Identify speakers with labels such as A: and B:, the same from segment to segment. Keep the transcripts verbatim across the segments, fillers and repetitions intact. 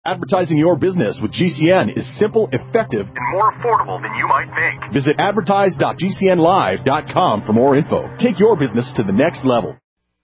A: Advertising your business with G C N is simple, effective,
B: and more affordable than you might think.
A: Visit advertise dot g c n live dot com for more info. Take your business to the next level.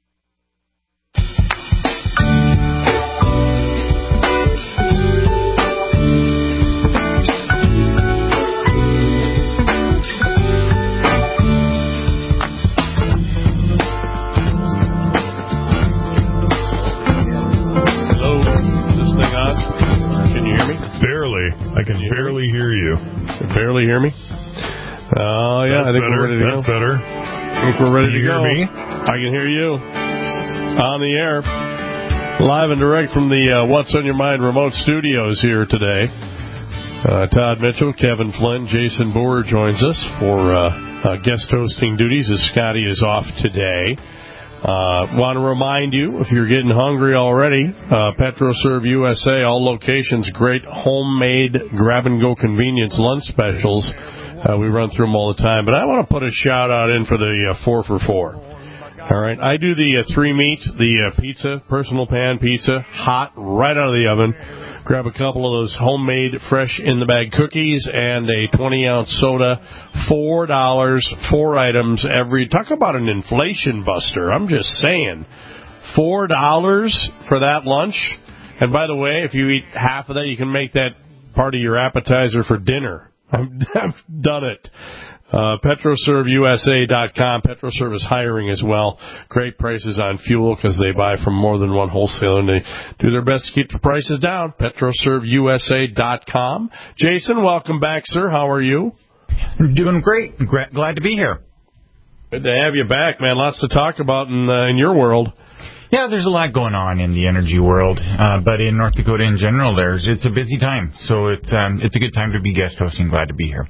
C: I can barely hear you.
D: You barely hear me? Oh, uh, yeah,
C: That's
D: I think
C: better.
D: we're ready to
C: That's
D: go.
C: better.
D: I think we're ready
C: can
D: to
C: you
D: go.
C: Hear me?
D: I can hear you. On the air. Live and direct from the uh, What's on Your Mind remote studios here today. Uh, Todd Mitchell, Kevin Flynn, Jason Boer joins us for uh, uh, guest hosting duties as Scotty is off today. Uh, want to remind you, if you're getting hungry already, uh, PetroServe U S A, all locations, great homemade grab-and-go convenience lunch specials. Uh, we run through them all the time. But I want to put a shout-out in for the uh, four for four. All right, I do the uh, three-meat, the uh, pizza, personal pan pizza, hot, right out of the oven. Grab a couple of those homemade, fresh-in-the-bag cookies and a twenty-ounce soda. four dollars, four items every. Talk about an inflation buster. I'm just saying. four dollars for that lunch. And by the way, if you eat half of that, you can make that part of your appetizer for dinner. I've, I've done it. Uh, PetroServe U S A dot com. PetroServe is hiring as well. Great prices on fuel because they buy from more than one wholesaler, and they do their best to keep the prices down. PetroServe U S A dot com. Jason, welcome back, sir. How are you?
E: Doing great. Glad to be here.
D: Good to have you back, man. Lots to talk about in, uh, in your world.
E: Yeah, there's a lot going on in the energy world, uh, but in North Dakota in general, there's it's a busy time. So it's um, it's a good time to be guest hosting. Glad to be here.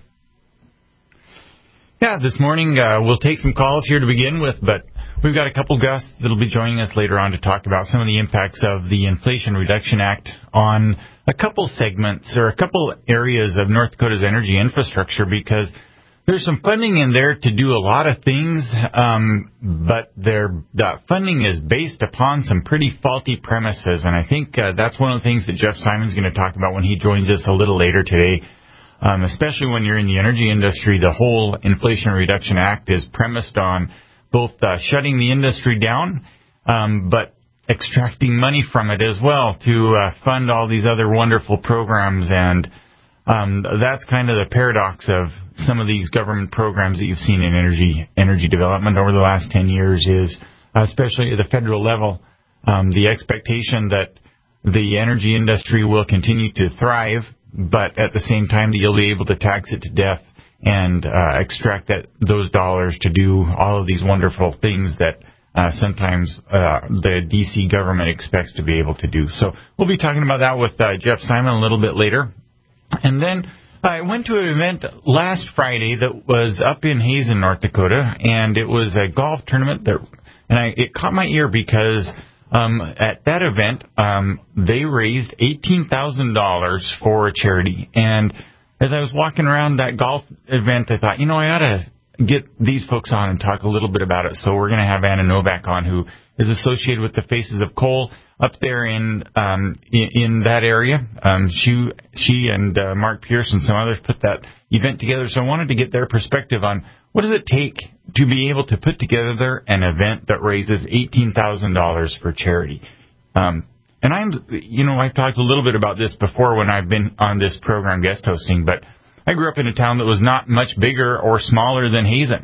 E: Yeah, this morning uh, we'll take some calls here to begin with, but we've got a couple guests that will be joining us later on to talk about some of the impacts of the Inflation Reduction Act on a couple segments or a couple areas of North Dakota's energy infrastructure, because there's some funding in there to do a lot of things, um, but that funding is based upon some pretty faulty premises, and I think uh, that's one of the things that Jeff Simon's going to talk about when he joins us a little later today. Um, especially when you're in the energy industry, the whole Inflation Reduction Act is premised on both uh, shutting the industry down, um, but extracting money from it as well to uh, fund all these other wonderful programs. And um, that's kind of the paradox of some of these government programs that you've seen in energy energy development over the last ten years is, especially at the federal level, um, the expectation that the energy industry will continue to thrive, but at the same time that you'll be able to tax it to death and uh, extract that those dollars to do all of these wonderful things that uh, sometimes uh, the D C government expects to be able to do. So we'll be talking about that with uh, Jeff Simon a little bit later. And then I went to an event last Friday that was up in Hazen, North Dakota, and it was a golf tournament that, and I, it caught my ear because Um, at that event, um, they raised eighteen thousand dollars for a charity. And as I was walking around that golf event, I thought, you know, I ought to get these folks on and talk a little bit about it. So we're going to have Anna Novak on, who is associated with the Faces of Coal up there in um, in, in that area. Um, she, she and uh, Mark Pierce and some others put that event together. So I wanted to get their perspective on what does it take to be able to put together an event that raises eighteen thousand dollars for charity. Um, and I'm, you know, I've talked a little bit about this before when I've been on this program guest hosting, but I grew up in a town that was not much bigger or smaller than Hazen.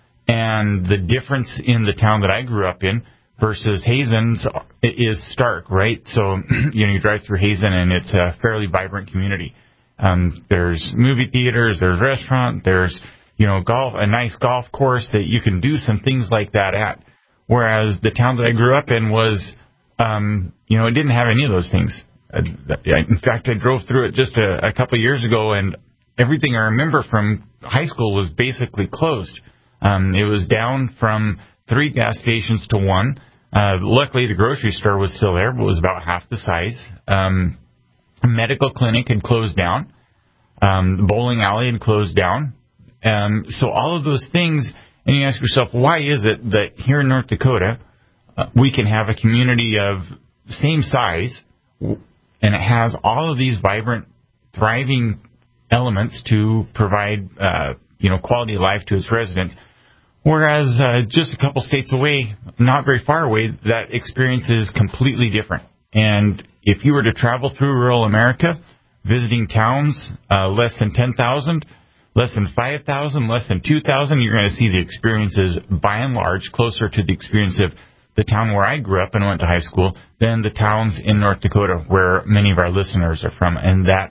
E: And the difference in the town that I grew up in versus Hazen's is stark, right? So, you know, you drive through Hazen and it's a fairly vibrant community. Um, there's movie theaters, there's restaurant, there's, you know, golf, a nice golf course that you can do some things like that at. Whereas the town that I grew up in was, um, you know, it didn't have any of those things. Uh, in fact, I drove through it just a, a couple of years ago, and everything I remember from high school was basically closed. Um, it was down from three gas stations to one. Uh, luckily, the grocery store was still there, but it was about half the size. Um, a medical clinic had closed down. Um, the bowling alley had closed down. Um, so all of those things, and you ask yourself, why is it that here in North Dakota, uh, we can have a community of same size and it has all of these vibrant, thriving elements to provide, uh, you know, quality of life to its residents. Whereas uh, just a couple states away, not very far away, that experience is completely different. And if you were to travel through rural America, visiting towns uh, less than ten thousand, less than five thousand, less than two thousand, you're going to see the experiences, by and large, closer to the experience of the town where I grew up and went to high school than the towns in North Dakota where many of our listeners are from. And that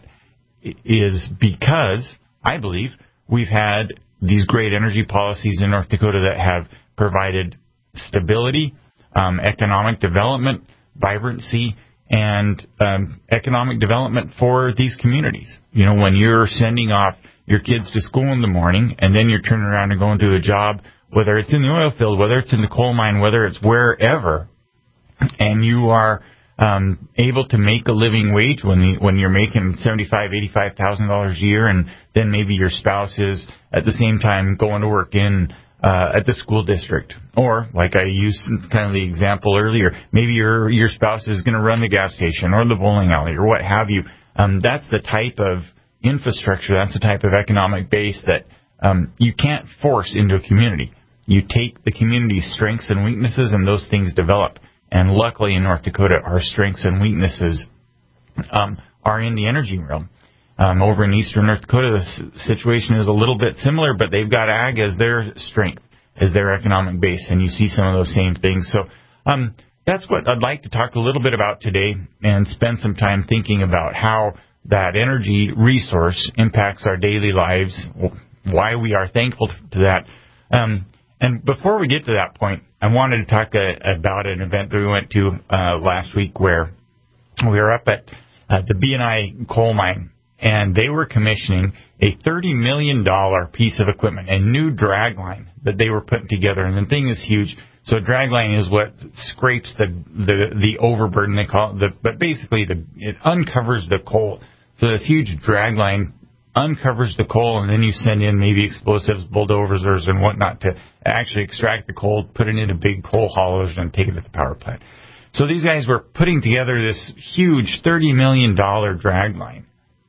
E: is because, I believe, we've had these great energy policies in North Dakota that have provided stability, um, economic development, vibrancy, and um, economic development for these communities. You know, when you're sending off your kids to school in the morning and then you're turning around and going to a job, whether it's in the oil field, whether it's in the coal mine, whether it's wherever, and you are um, able to make a living wage when the, when you're making seventy-five, eighty-five thousand dollars a year, and then maybe your spouse is at the same time going to work in uh, at the school district, or like I used kind of the example earlier, maybe your your spouse is going to run the gas station or the bowling alley or what have you. Um, that's the type of infrastructure, that's the type of economic base that um, you can't force into a community. You take the community's strengths and weaknesses, and those things develop. And luckily in North Dakota, our strengths and weaknesses um, are in the energy realm. Um, over in eastern North Dakota, the s- situation is a little bit similar, but they've got ag as their strength, as their economic base, and you see some of those same things. So um, that's what I'd like to talk a little bit about today and spend some time thinking about how that energy resource impacts our daily lives, why we are thankful to that. Um, and before we get to that point, I wanted to talk uh, about an event that we went to uh, last week where we were up at uh, the B and I coal mine, and they were commissioning a thirty million dollars piece of equipment, a new drag line that they were putting together. And the thing is huge. So a drag line is what scrapes the the, the overburden, they call it, the, but basically the, it uncovers the coal. So this huge drag line uncovers the coal, and then you send in maybe explosives, bulldozers, and whatnot to actually extract the coal, put it into big coal haulers, and take it to the power plant. So these guys were putting together this huge thirty million dollars drag line.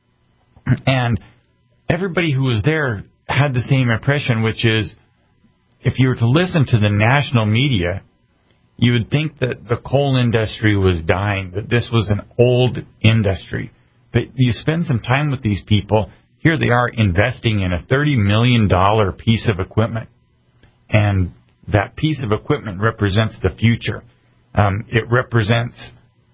E: And everybody who was there had the same impression, which is, if you were to listen to the national media, you would think that the coal industry was dying, that this was an old industry. But you spend some time with these people, here they are investing in a thirty million dollars piece of equipment. And that piece of equipment represents the future. Um, it represents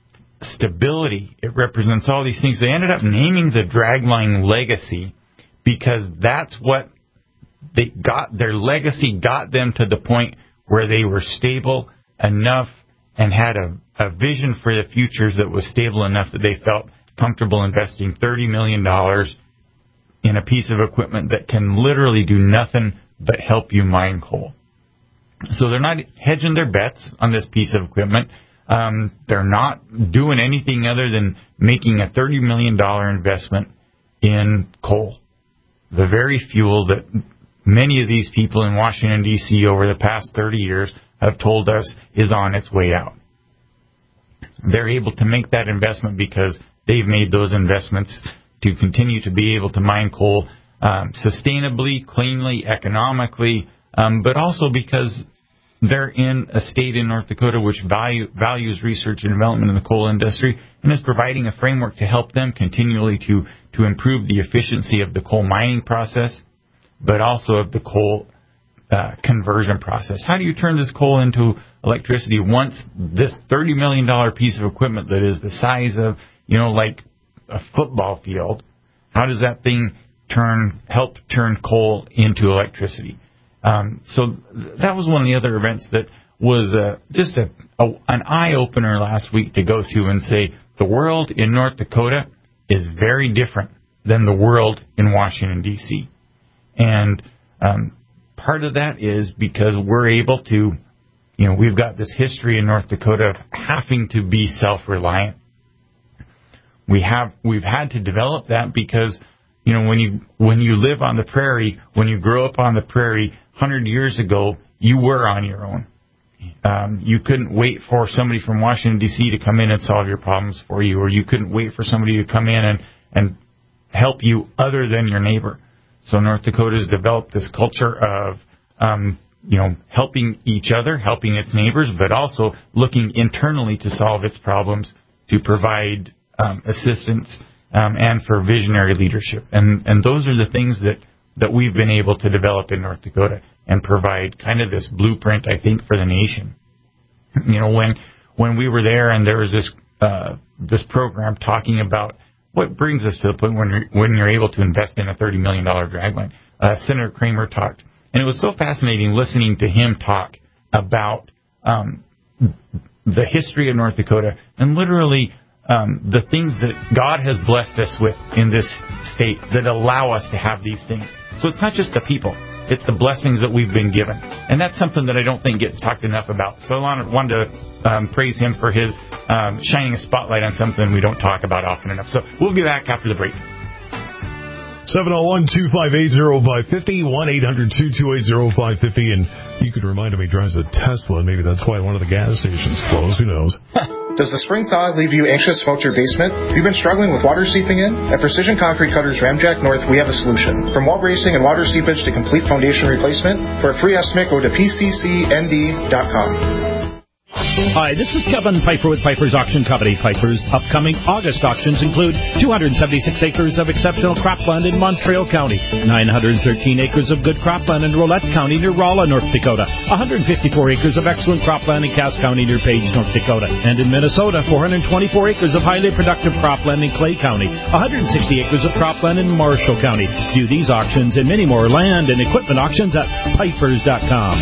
E: stability. It represents all these things. They ended up naming the dragline Legacy because that's what they got. Their legacy got them to the point where they were stable enough and had a, a vision for the futures that was stable enough that they felt comfortable investing thirty million dollars in a piece of equipment that can literally do nothing but help you mine coal. So they're not hedging their bets on this piece of equipment. Um, they're not doing anything other than making a thirty million dollars investment in coal, the very fuel that many of these people in Washington, D C over the past thirty years have told us is on its way out. They're able to make that investment because they've made those investments to continue to be able to mine coal um, sustainably, cleanly, economically, um, but also because they're in a state in North Dakota which value, values research and development in the coal industry and is providing a framework to help them continually to, to improve the efficiency of the coal mining process, but also of the coal uh, conversion process. How do you turn this coal into electricity once this thirty million dollars piece of equipment that is the size of, you know, like a football field, how does that thing turn, help turn coal into electricity? Um, so that was one of the other events that was uh, just a, a, an eye-opener last week to go to and say the world in North Dakota is very different than the world in Washington, D C And um, part of that is because we're able to, you know, we've got this history in North Dakota of having to be self-reliant. We have, we've had to develop that because, you know, when you, when you live on the prairie, when you grow up on the prairie, one hundred years ago, you were on your own. Um, you couldn't wait for somebody from Washington, D C to come in and solve your problems for you, or you couldn't wait for somebody to come in and, and help you other than your neighbor. So North Dakota has developed this culture of, um, you know, helping each other, helping its neighbors, but also looking internally to solve its problems, to provide um, assistance, um, and for visionary leadership. And, and those are the things that, that we've been able to develop in North Dakota and provide kind of this blueprint, I think, for the nation. You know, when when we were there and there was this uh, this program talking about what brings us to the point when you're, when you're able to invest in a thirty million dollars dragline, uh, Senator Kramer talked. And it was so fascinating listening to him talk about um, the history of North Dakota and literally um, the things that God has blessed us with in this state that allow us to have these things. So it's not just the people. It's the blessings that we've been given. And that's something that I don't think gets talked enough about. So I wanted to um, praise him for his um, shining a spotlight on something we don't talk about often enough. So we'll be back after the break.
C: seven oh one, two five eight, oh five five oh, one eight hundred, two two eight, oh five five oh. And you could remind him he drives a Tesla. Maybe that's why one of the gas stations closed. Who knows?
F: Does the spring thaw leave you anxious about your basement? Have you been struggling with water seeping in? At Precision Concrete Cutters Ramjack North, we have a solution. From wall bracing and water seepage to complete foundation replacement, for a free estimate, go to P C C N D dot com.
G: Hi, this is Kevin Piper with Piper's Auction Company. Piper's upcoming August auctions include two hundred seventy-six acres of exceptional cropland in Montreal County, nine hundred thirteen acres of good cropland in Rolette County near Rolla, North Dakota, one hundred fifty-four acres of excellent cropland in Cass County near Page, North Dakota, and in Minnesota, four hundred twenty-four acres of highly productive cropland in Clay County, one hundred sixty acres of cropland in Marshall County. View these auctions and many more land and equipment auctions at pipers dot com.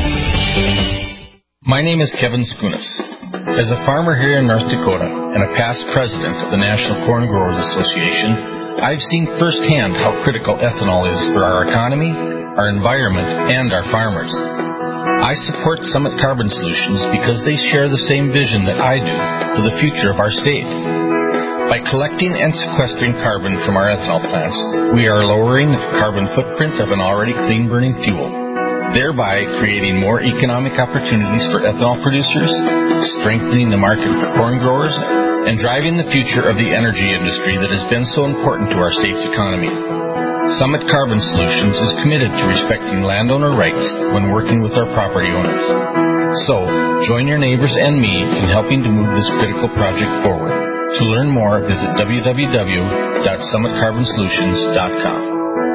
H: My name is Kevin Skunas. As a farmer here in North Dakota and a past president of the National Corn Growers Association, I've seen firsthand how critical ethanol is for our economy, our environment, and our farmers. I support Summit Carbon Solutions because they share the same vision that I do for the future of our state. By collecting and sequestering carbon from our ethanol plants, we are lowering the carbon footprint of an already clean-burning fuel, thereby creating more economic opportunities for ethanol producers, strengthening the market for corn growers, and driving the future of the energy industry that has been so important to our state's economy. Summit Carbon Solutions is committed to respecting landowner rights when working with our property owners. So, join your neighbors and me in helping to move this critical project forward. To learn more, visit w w w dot summit carbon solutions dot com.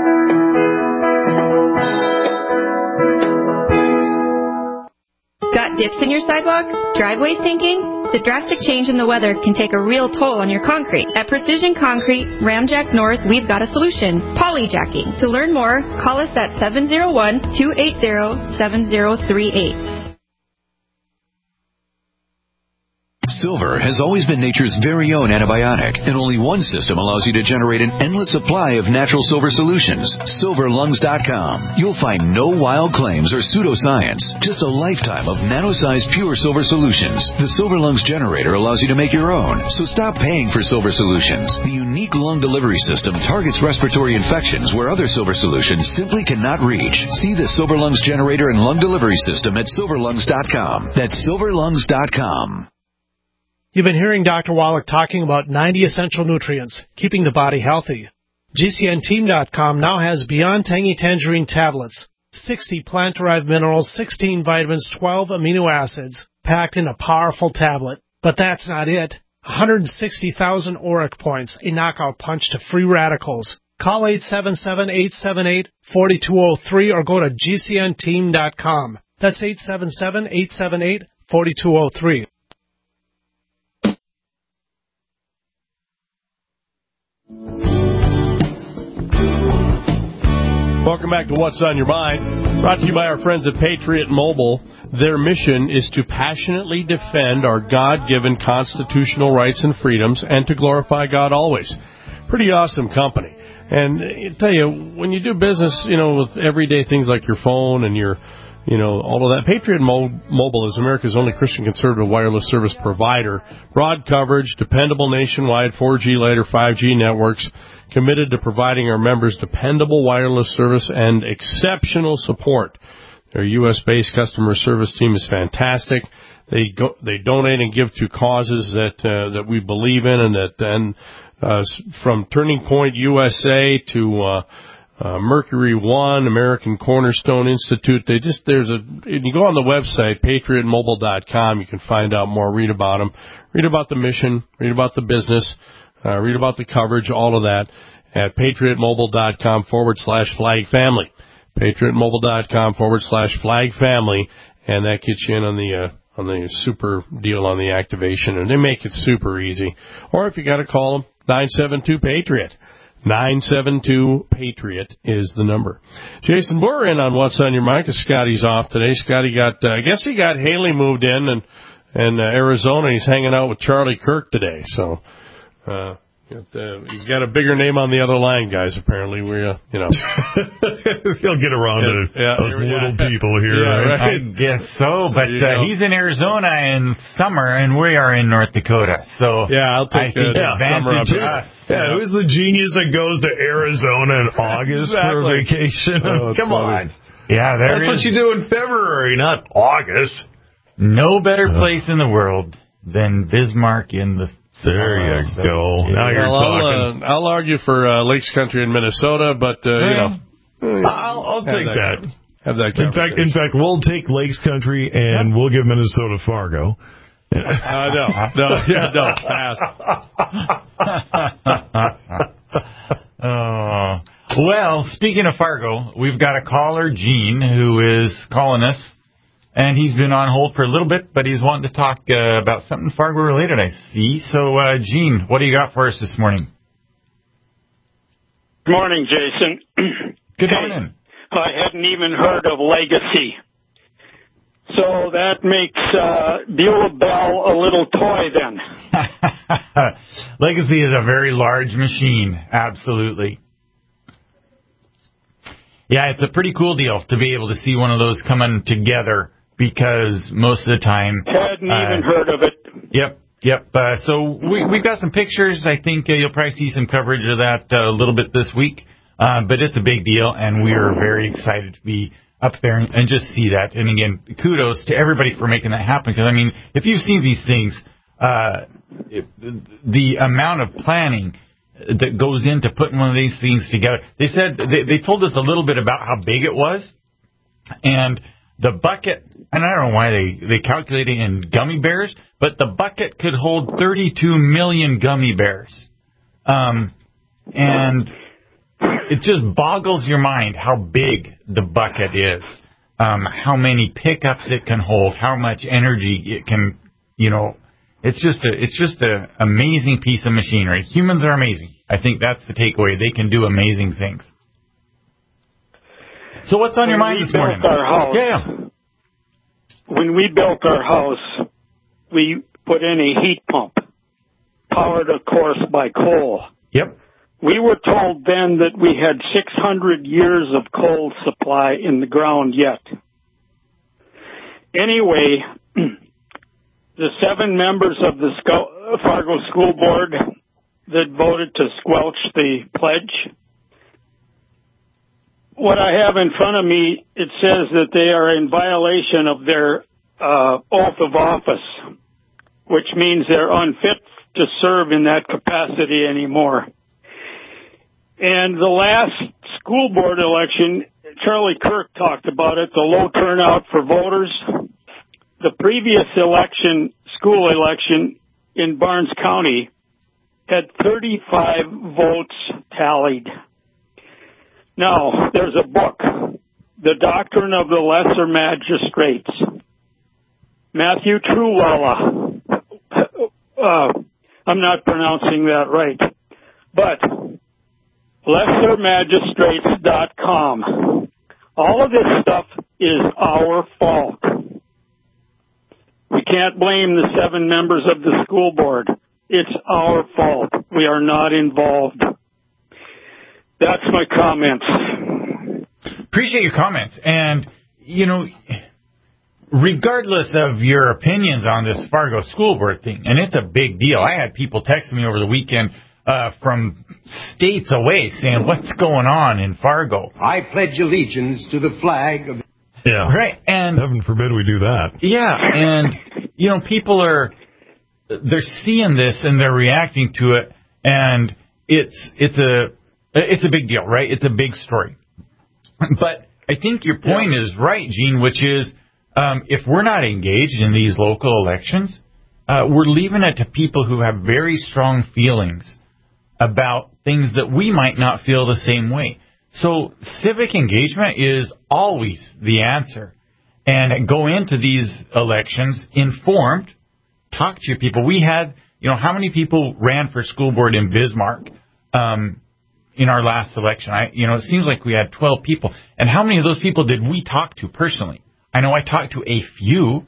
I: Got dips in your sidewalk? Driveway sinking? The drastic change in the weather can take a real toll on your concrete. At Precision Concrete, Ramjack North, we've got a solution. Polyjacking. To learn more, call us at seven oh one, two eight oh, seven oh three eight.
J: Silver has always been nature's very own antibiotic, and only one system allows you to generate an endless supply of natural silver solutions. silver lungs dot com. You'll find no wild claims or pseudoscience, just a lifetime of nano-sized pure silver solutions. The Silver Lungs generator allows you to make your own, so stop paying for silver solutions. The unique lung delivery system targets respiratory infections where other silver solutions simply cannot reach. See the Silver Lungs generator and lung delivery system at silver lungs dot com. That's silver lungs dot com.
K: You've been hearing Doctor Wallach talking about ninety essential nutrients, keeping the body healthy. G C N team dot com now has Beyond Tangy Tangerine tablets, sixty plant-derived minerals, sixteen vitamins, twelve amino acids, packed in a powerful tablet. But that's not it. one hundred sixty thousand auric points, a knockout punch to free radicals. Call eight seven seven, eight seven eight, four two zero three or go to G C N team dot com. That's eight seven seven, eight seven eight, four two zero three.
D: Welcome back to What's on Your Mind, brought to you by our friends at Patriot Mobile. Their mission is to passionately defend our God-given constitutional rights and freedoms and to glorify God always. Pretty awesome company. And I tell you, when you do business, you know, with everyday things like your phone and your, you know, all of that, Patriot Mo- Mobile is America's only Christian conservative wireless service provider. Broad coverage, dependable nationwide four G, later five G networks, committed to providing our members dependable wireless service and exceptional support. Their U S based customer service team is fantastic. They go, they donate and give to causes that uh, that we believe in, and that and uh, from Turning Point U S A to uh, uh, Mercury One, American Cornerstone Institute. They just there's a you go on the website patriot mobile dot com. You can find out more, read about them, read about the mission, read about the business, uh, read about the coverage, all of that at patriot mobile dot com forward slash flag family. patriot mobile dot com forward slash flag family, and that gets you in on the uh, on the super deal on the activation, and they make it super easy. Or if you got to call them, nine seven two PATRIOT. nine seven two PATRIOT is the number. Jason Boer in on What's on Your Mind, because Scotty's off today. Scotty got, uh, I guess he got Haley moved in, and in uh, Arizona. He's hanging out with Charlie Kirk today, so uh Uh, he's got a bigger name on the other line, guys, apparently. We, uh, you know.
C: He'll get around yeah, to yeah, those yeah, little people here.
E: Yeah,
C: right?
E: I guess so, but uh, he's in Arizona in summer, and we are in North Dakota. So
D: yeah, I'll take
E: I think
D: uh,
E: advantage
D: summer
E: us.
C: Yeah, yeah, who's the genius that goes to Arizona in August
D: exactly.
C: for a vacation?
D: Oh,
C: Come
D: funny.
C: on.
E: Yeah, there
C: That's
E: is.
C: what you do in February, not August.
E: No better place in the world than Bismarck in the
C: There you go. Now you're
D: well,
C: talking.
D: I'll, uh, I'll argue for uh, Lakes Country in Minnesota, but uh, you know,
C: I'll, I'll take that.
D: that. Have that.
C: In fact, in fact, we'll take Lakes Country and yep. we'll give Minnesota Fargo.
D: uh, no, no, yeah, no, pass.
E: uh, well, speaking of Fargo, we've got a caller, Gene, who is calling us. And he's been on hold for a little bit, but he's wanting to talk uh, about something Fargo-related, I see. So, uh, Gene, what do you got for us this morning?
L: Good morning, Jason.
E: Good
L: hey,
E: morning.
L: I hadn't even heard of Legacy. So that makes uh, Beulah Bell a little toy then.
E: Legacy is a very large machine, absolutely. Yeah, it's a pretty cool deal to be able to see one of those coming together. Because most of the time...
L: Hadn't
E: uh,
L: even heard of it.
E: Yep, yep. Uh, so we, we've got some pictures. I think uh, you'll probably see some coverage of that uh, a little bit this week. Uh, but it's a big deal, and we are very excited to be up there and, and just see that. And again, kudos to everybody for making that happen. Because, I mean, if you've seen these things, uh, it, the amount of planning that goes into putting one of these things together. They said, they, they told us a little bit about how big it was. And... the bucket, and I don't know why they, they calculate it in gummy bears, but the bucket could hold thirty-two million gummy bears. Um, and it just boggles your mind how big the bucket is, um, how many pickups it can hold, how much energy it can, you know, it's just a, it's just an amazing piece of machinery. Humans are amazing. I think that's the takeaway. They can do amazing things. So what's on
L: when
E: your mind this morning?
L: Our house,
E: yeah.
L: When we built our house, we put in a heat pump, powered, of course, by coal.
E: Yep.
L: We were told then that we had six hundred years of coal supply in the ground yet. Anyway, the seven members of the Fargo School Board that voted to squelch the pledge, what I have in front of me, it says that they are in violation of their uh, oath of office, which means they're unfit to serve in that capacity anymore. And the last school board election, Charlie Kirk talked about it, the low turnout for voters. The previous election, school election in Barnes County, had thirty-five votes tallied. Now, there's a book, The Doctrine of the Lesser Magistrates. Matthew Truwalla. Uh, I'm not pronouncing that right. But lesser magistrates dot com. All of this stuff is our fault. We can't blame the seven members of the school board. It's our fault. We are not involved. That's my comments.
E: Appreciate your comments. And, you know, regardless of your opinions on this Fargo School Board thing, and it's a big deal. I had people texting me over the weekend uh, from states away saying, what's going on in Fargo?
M: I pledge allegiance to the flag of...
C: Yeah.
E: Right. And
C: heaven forbid we do that.
E: Yeah. And, you know, people are, they're seeing this and they're reacting to it. And it's, it's a, it's a big deal, right? It's a big story. But I think your point yeah. is right, Gene, which is, um, if we're not engaged in these local elections, uh, we're leaving it to people who have very strong feelings about things that we might not feel the same way. So civic engagement is always the answer. And go into these elections informed, talk to your people. We had, you know, how many people ran for school board in Bismarck um, in our last election? I, you know, it seems like we had twelve people. And how many of those people did we talk to personally? I know I talked to a few.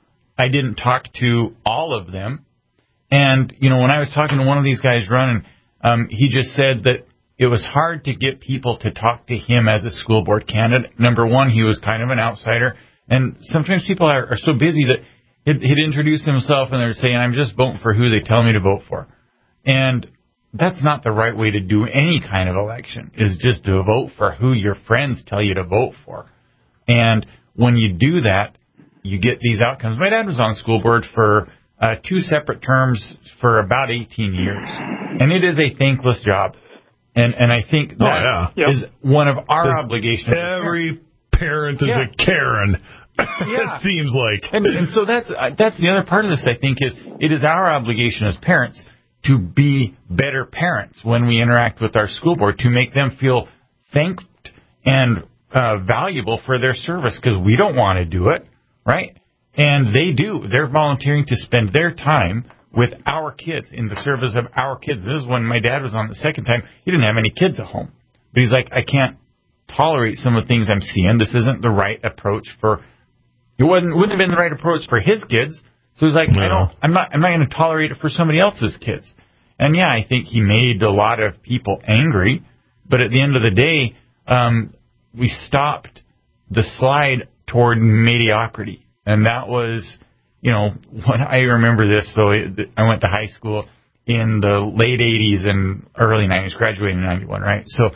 E: I didn't talk to all of them. And, you know, when I was talking to one of these guys running, um, he just said that it was hard to get people to talk to him as a school board candidate. Number one, he was kind of an outsider. And sometimes people are, are so busy that he'd, he'd introduce himself and they're saying, I'm just voting for who they tell me to vote for. And that's not the right way to do any kind of election, is just to vote for who your friends tell you to vote for. And when you do that, you get these outcomes. My dad was on school board for uh, two separate terms for about eighteen years. And it is a thankless job. And and I think that
C: oh, yeah.
E: is one of our
C: There's
E: obligations.
C: Every parent is yeah. a Karen.
E: Yeah.
C: It seems like.
E: And, and so that's uh, that's the other part of this, I think, is it is our obligation as parents to be better parents when we interact with our school board, to make them feel thanked and uh, valuable for their service, because we don't want to do it, right? And they do. They're volunteering to spend their time with our kids, in the service of our kids. This is when my dad was on the second time. He didn't have any kids at home. But he's like, I can't tolerate some of the things I'm seeing. This isn't the right approach for, it wasn't, wouldn't have been the right approach for his kids. So he's like, no. I don't, I'm not, I'm not going to tolerate it for somebody else's kids. And yeah, I think he made a lot of people angry. But at the end of the day, um, we stopped the slide toward mediocrity. And that was, you know, when I remember this, though, I went to high school in the late eighties and early nineties, graduated in ninety-one, right? So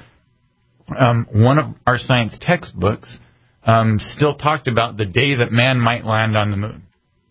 E: um, one of our science textbooks um, still talked about the day that man might land on the moon.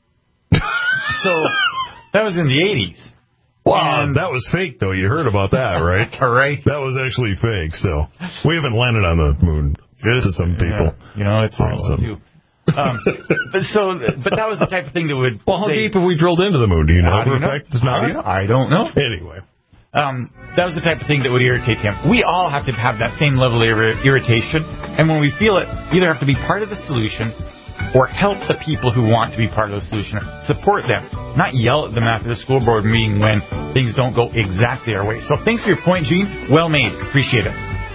E: So that was in the eighties.
C: Wow, and that was fake, though. You heard about that, right?
E: All right.
C: That was actually fake, so we haven't landed on the moon to some people.
E: Yeah. You know, it's awesome, too. um, but so, but that was the type of thing that would.
C: Well, how
E: say,
C: deep have we drilled into the moon? Do you know?
E: For
C: a fact it's not.
E: I don't know.
C: Anyway,
E: um, that was the type of thing that would irritate him. We all have to have that same level of ir- irritation, and when we feel it, either have to be part of the solution or help the people who want to be part of the solution. Support them, not yell at them after the school board meeting when things don't go exactly our way. So, thanks for your point, Gene. Well made. Appreciate it.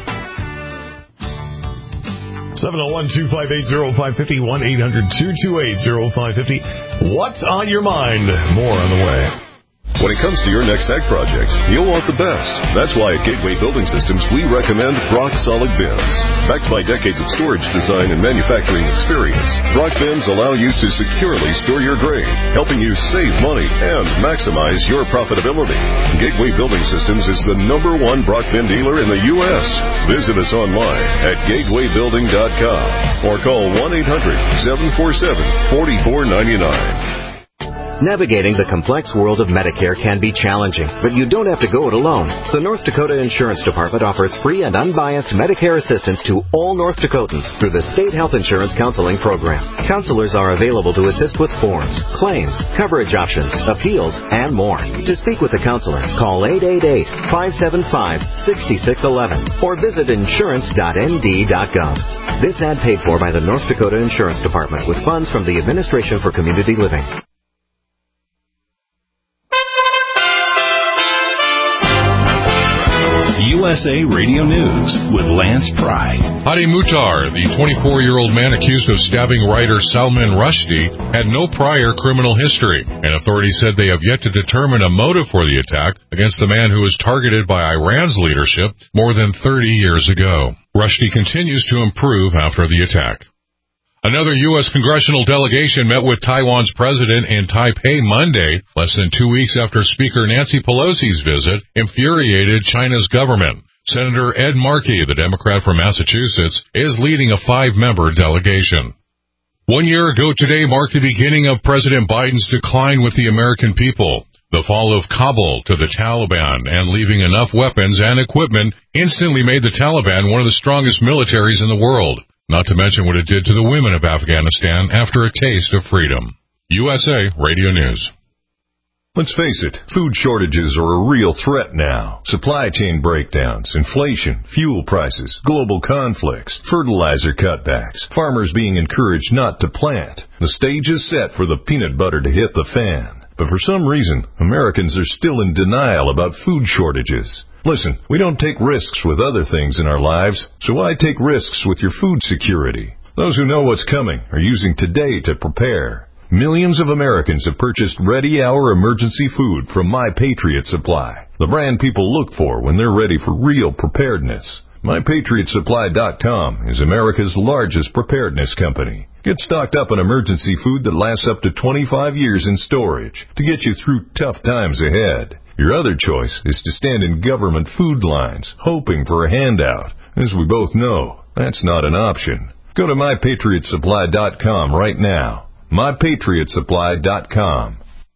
C: seven oh one, two five eight, oh five five oh, one eight hundred, two two eight, oh five five oh. What's on your mind? More on the way.
M: When it comes to your next ag project, you'll want the best. That's why at Gateway Building Systems, we recommend Brock Solid Bins. Backed by decades of storage design and manufacturing experience, Brock Bins allow you to securely store your grain, helping you save money and maximize your profitability. Gateway Building Systems is the number one Brock Bin dealer in the U S Visit us online at gateway building dot com or call one eight hundred, seven four seven, four four nine nine.
N: Navigating the complex world of Medicare can be challenging, but you don't have to go it alone. The North Dakota Insurance Department offers free and unbiased Medicare assistance to all North Dakotans through the State Health Insurance Counseling Program. Counselors are available to assist with forms, claims, coverage options, appeals, and more. To speak with a counselor, call eight eight eight, five seven five, six six one one or visit insurance dot n d dot gov. This ad paid for by the North Dakota Insurance Department with funds from the Administration for Community Living.
O: U S A Radio News with Lance Pry.
P: Hadi Muhtar, the twenty-four-year-old man accused of stabbing writer Salman Rushdie, had no prior criminal history, and authorities said they have yet to determine a motive for the attack against the man who was targeted by Iran's leadership more than thirty years ago. Rushdie continues to improve after the attack. Another U S congressional delegation met with Taiwan's president in Taipei Monday, less than two weeks after Speaker Nancy Pelosi's visit infuriated China's government. Senator Ed Markey, the Democrat from Massachusetts, is leading a five-member delegation. One year ago today marked the beginning of President Biden's decline with the American people. The fall of Kabul to the Taliban and leaving enough weapons and equipment instantly made the Taliban one of the strongest militaries in the world, not to mention what it did to the women of Afghanistan after a taste of freedom. U S A Radio News.
Q: Let's face it, food shortages are a real threat now. Supply chain breakdowns, inflation, fuel prices, global conflicts, fertilizer cutbacks, farmers being encouraged not to plant. The stage is set for the peanut butter to hit the fan. But for some reason, Americans are still in denial about food shortages. Listen, we don't take risks with other things in our lives, so why take risks with your food security? Those who know what's coming are using today to prepare. Millions of Americans have purchased ready-hour emergency food from My Patriot Supply, the brand people look for when they're ready for real preparedness. My Patriot Supply dot com is America's largest preparedness company. Get stocked up on emergency food that lasts up to twenty-five years in storage to get you through tough times ahead. Your other choice is to stand in government food lines, hoping for a handout. As we both know, that's not an option. Go to My Patriot Supply dot com right now. My Patriot Supply dot com.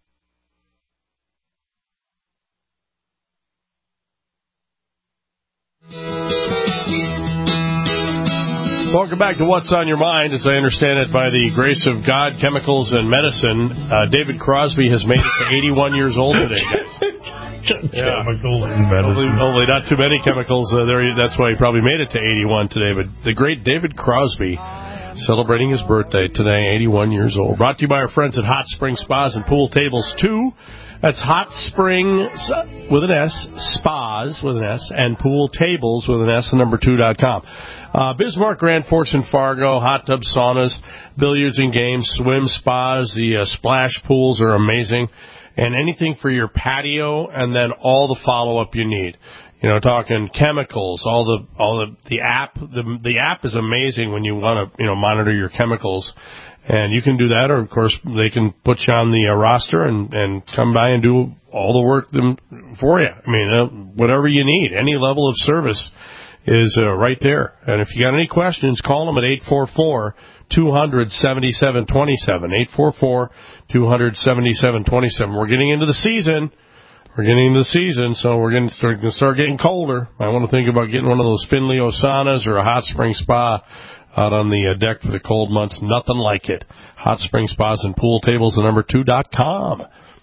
D: Welcome back to What's on Your Mind. As I understand it, by the grace of God, chemicals, and medicine, uh, David Crosby has made it to eighty-one years old today, guys. Yeah.
C: Chemicals and medicine.
D: Hopefully, hopefully not too many chemicals. Uh, there, that's why he probably made it to eighty-one today. But the great David Crosby celebrating his birthday today, eighty-one years old. Brought to you by our friends at Hot Spring Spas and Pool Tables two. That's Hot Spring with an S, Spas with an S, and Pool Tables with an S, and number two dot com. Uh, Bismarck, Grand Forks, and Fargo, hot tub saunas, billiards and games, swim spas, the uh, splash pools are amazing, and anything for your patio, and then all the follow-up you need. You know, talking chemicals, all the all the the app. The the app is amazing when you want to you know monitor your chemicals, and you can do that. Or of course they can put you on the uh, roster and and come by and do all the work them for you. I mean, uh, whatever you need, any level of service is uh, right there. And if you got any questions, call them at eight four four, two hundred, seventy-seven twenty-seven. eight four four, two hundred, seventy-seven twenty-seven. We're getting into the season. We're getting into the season, so we're going to start, going to start getting colder. I want to think about getting one of those Finley saunas or a hot spring spa out on the uh, deck for the cold months. Nothing like it. Hot Spring Spas and Pool Tables, the number two dot com.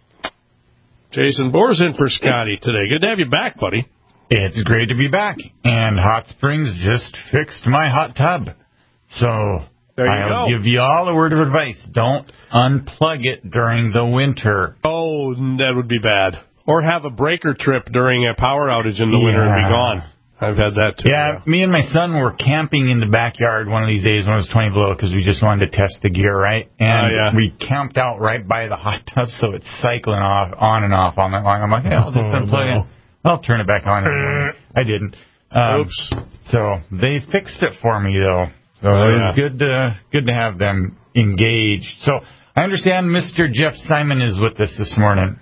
D: Jason Bohr's in for Scotty today. Good to have you back, buddy.
E: It's great to be back. And Hot Springs just fixed my hot tub. So
D: there you
E: I'll
D: go.
E: give you all a word of advice. Don't unplug it during the winter.
D: Oh, that would be bad. Or have a breaker trip during a power outage in the
E: yeah.
D: winter and be gone. I've had that too.
E: Yeah, yeah, me and my son were camping in the backyard one of these days when it was twenty below because we just wanted to test the gear, right? And
D: uh, yeah.
E: we camped out right by the hot tub, so it's cycling off, on and off all night long. I'm like, hey, I'll just unplug oh, no. it. I'll turn it back on. I didn't. Um,
D: Oops.
E: So they fixed it for me, though. So
D: oh,
E: it was
D: yeah.
E: good to, good to have them engaged. So I understand Mister Jeff Simon is with us this morning.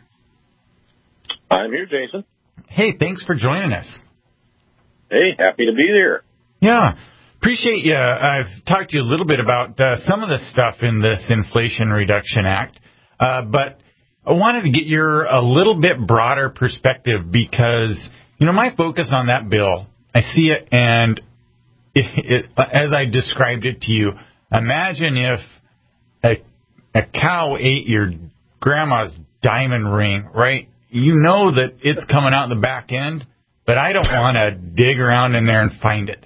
R: I'm here, Jason.
E: Hey, thanks for joining us.
R: Hey, happy to be there.
E: Yeah, appreciate you. I've talked to you a little bit about uh, some of the stuff in this Inflation Reduction Act, uh, but I wanted to get your a little bit broader perspective because, you know, my focus on that bill, I see it, and it, it, as I described it to you, imagine if a, a cow ate your grandma's diamond ring, right? You know that it's coming out the back end, but I don't want to dig around in there and find it.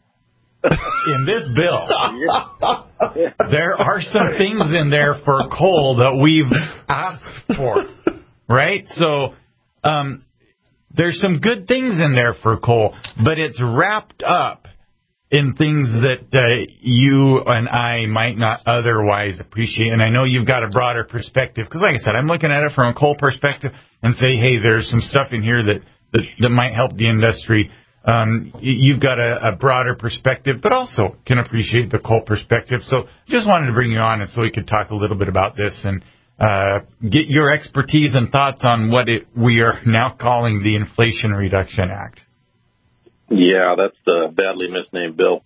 E: In this bill, there are some things in there for coal that we've asked for, right? So um, there's some good things in there for coal, but it's wrapped up in things that uh, you and I might not otherwise appreciate. And I know you've got a broader perspective, because like I said, I'm looking at it from a coal perspective and say, hey, there's some stuff in here that, that, that might help the industry. Um, you've got a, a broader perspective, but also can appreciate the coal perspective. So just wanted to bring you on and so we could talk a little bit about this and uh, get your expertise and thoughts on what it, we are now calling the Inflation Reduction Act.
R: Yeah, that's the badly misnamed bill.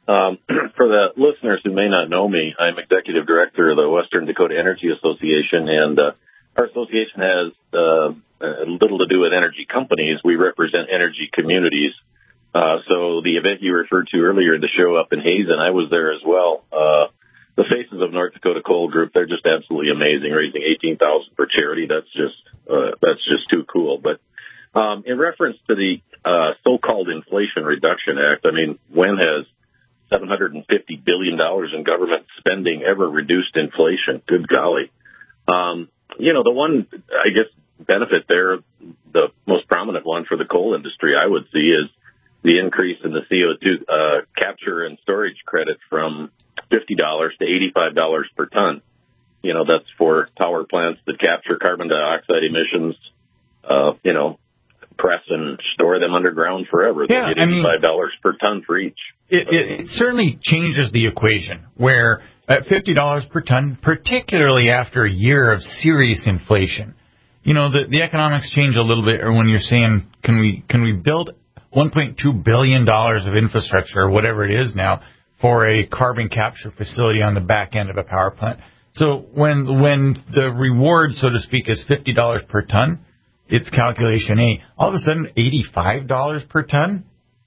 R: Um, for the listeners who may not know me, I'm executive director of the Western Dakota Energy Association, and uh, our association has uh, little to do with energy companies. We represent energy communities. Uh, so the event you referred to earlier, the show up in Hazen, I was there as well. Uh, the Faces of North Dakota Coal Group, they're just absolutely amazing, raising eighteen thousand dollars for charity. That's just uh, that's just too cool. But um, in reference to the uh, so-called Inflation Reduction Act, I mean, when has seven hundred fifty billion dollars in government spending ever reduced inflation? Good golly. Um, you know, the one, I guess, benefit there, the most prominent one for the coal industry, I would see, is the increase in the C O two uh, capture and storage credit from fifty dollars to eighty-five dollars per ton. You know, that's for power plants that capture carbon dioxide emissions, uh, you know, press and store them underground forever. They
E: Yeah,
R: get
E: I mean,
R: eighty-five dollars per ton for each.
E: It, it, it certainly changes the equation, where at fifty dollars per ton, particularly after a year of serious inflation, you know, the, the economics change a little bit when you're saying, can we can we build one point two billion dollars of infrastructure, or whatever it is now, for a carbon capture facility on the back end of a power plant? So when when the reward, so to speak, is fifty dollars per ton, it's calculation A. All of a sudden, eighty-five dollars per ton,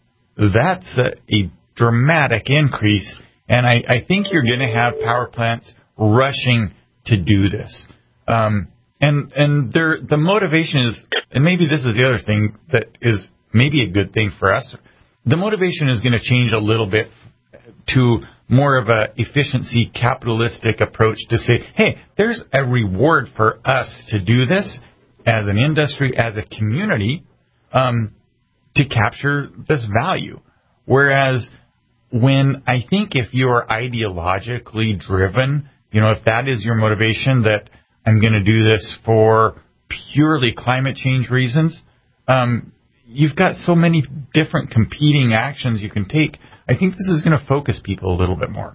E: that's a, a dramatic increase. And I, I think you're going to have power plants rushing to do this. Um, and and there, the motivation is, and maybe this is the other thing that is maybe a good thing for us, the motivation is going to change a little bit to more of a efficiency capitalistic approach to say, hey, there's a reward for us to do this as an industry, as a community, um, to capture this value. Whereas when I think if you're ideologically driven, you know, if that is your motivation, that I'm going to do this for purely climate change reasons, um, you've got so many different competing actions you can take. I think this is going to focus people a little bit more.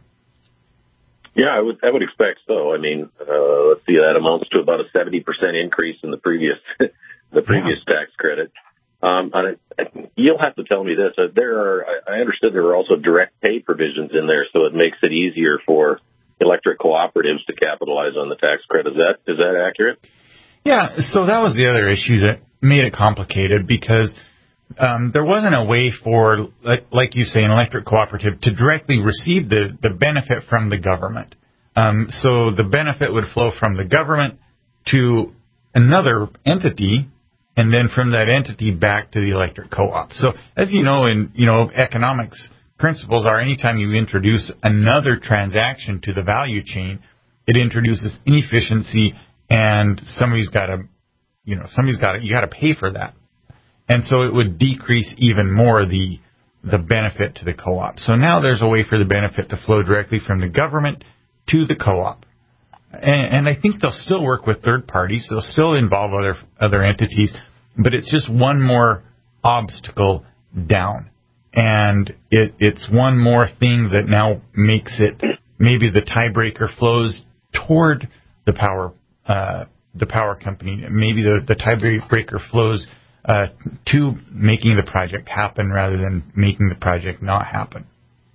R: Yeah, I would I would expect so. I mean, uh, let's see, that amounts to about a seventy percent increase in the previous the previous yeah. tax credit. Um, and I, you'll have to tell me this. Uh, there are, I understood there were also direct pay provisions in there, so it makes it easier for electric cooperatives to capitalize on the tax credit. Is that is that accurate?
E: Yeah, so that was the other issue that made it complicated, because um, there wasn't a way for, like, like you say, an electric cooperative to directly receive the, the benefit from the government. Um, so the benefit would flow from the government to another entity, and then from that entity back to the electric co-op. So as you know, in you know economics, principles are anytime you introduce another transaction to the value chain, it introduces inefficiency, and somebody's got to, you know, somebody's got to, you got to pay for that. And so it would decrease even more the the benefit to the co-op. So now there's a way for the benefit to flow directly from the government to the co-op. And, and I think they'll still work with third parties. They'll still involve other other entities, but it's just one more obstacle down. And it, it's one more thing that now makes it, maybe the tiebreaker flows toward the power uh, the power company. Maybe the, the tiebreaker flows uh, to making the project happen rather than making the project not happen.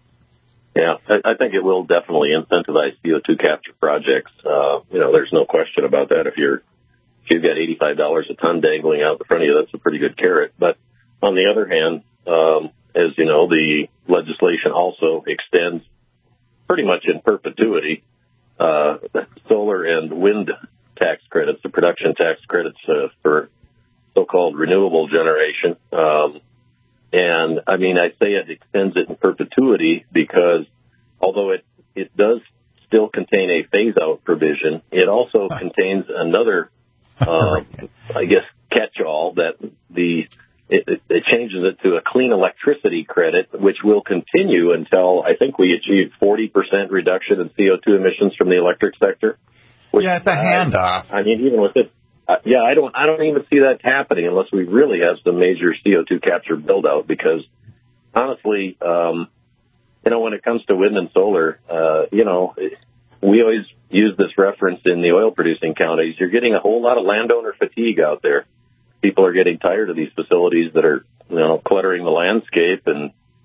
R: Yeah, I think it will definitely incentivize C O two capture projects. Uh, you know, there's no question about that. If you're if you've got eighty-five dollars a ton dangling out in front of you, that's a pretty good carrot. But on the other hand, um, as you know, the legislation also extends pretty much in perpetuity uh, solar and wind tax credits, the production tax credits uh, for so-called renewable generation. Um, And, I mean, I say it extends it in perpetuity because although it, it does still contain a phase-out provision, it also contains another, uh, I guess, catch-all that the it, it changes it to a clean electricity credit, which will continue until I think we achieve forty percent reduction in C O two emissions from the electric sector. Which,
E: yeah, it's a handoff.
R: Uh, I mean, even with this. Uh, yeah, I don't. I don't even see that happening unless we really have some major C O two capture build out. Because honestly, um, you know, when it comes to wind and solar, uh, you know, we always use this reference in the oil producing counties. You're getting a whole lot of landowner fatigue out there. People are getting tired of these facilities that are, you know, cluttering the landscape and